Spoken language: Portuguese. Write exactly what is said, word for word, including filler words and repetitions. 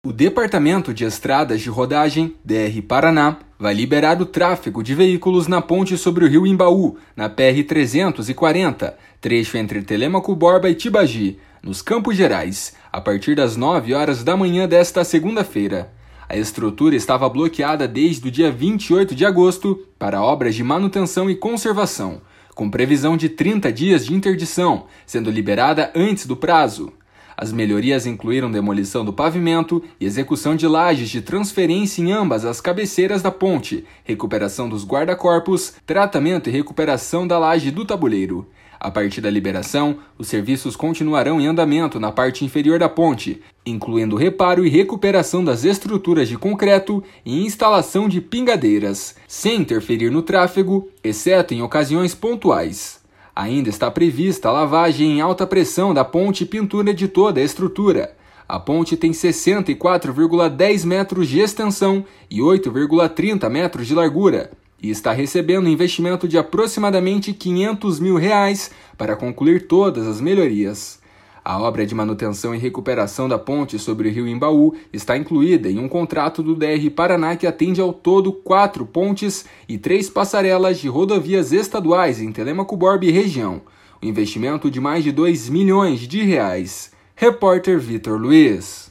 O Departamento de Estradas de Rodagem, D R Paraná, vai liberar o tráfego de veículos na ponte sobre o rio Imbaú, na P R trezentos e quarenta, trecho entre Telêmaco Borba e Tibagi, nos Campos Gerais, a partir das nove horas da manhã desta segunda-feira. A estrutura estava bloqueada desde o dia vinte e oito de agosto para obras de manutenção e conservação, com previsão de trinta dias de interdição, sendo liberada antes do prazo. As melhorias incluíram demolição do pavimento e execução de lajes de transferência em ambas as cabeceiras da ponte, recuperação dos guarda-corpos, tratamento e recuperação da laje do tabuleiro. A partir da liberação, os serviços continuarão em andamento na parte inferior da ponte, incluindo reparo e recuperação das estruturas de concreto e instalação de pingadeiras, sem interferir no tráfego, exceto em ocasiões pontuais. Ainda está prevista a lavagem em alta pressão da ponte e pintura de toda a estrutura. A ponte tem sessenta e quatro vírgula dez metros de extensão e oito vírgula trinta metros de largura e está recebendo investimento de aproximadamente quinhentos mil reais para concluir todas as melhorias. A obra de manutenção e recuperação da ponte sobre o rio Imbaú está incluída em um contrato do D R Paraná que atende ao todo quatro pontes e três passarelas de rodovias estaduais em Telêmaco Borba e região. O investimento de mais de dois milhões de reais. Repórter Vitor Luiz.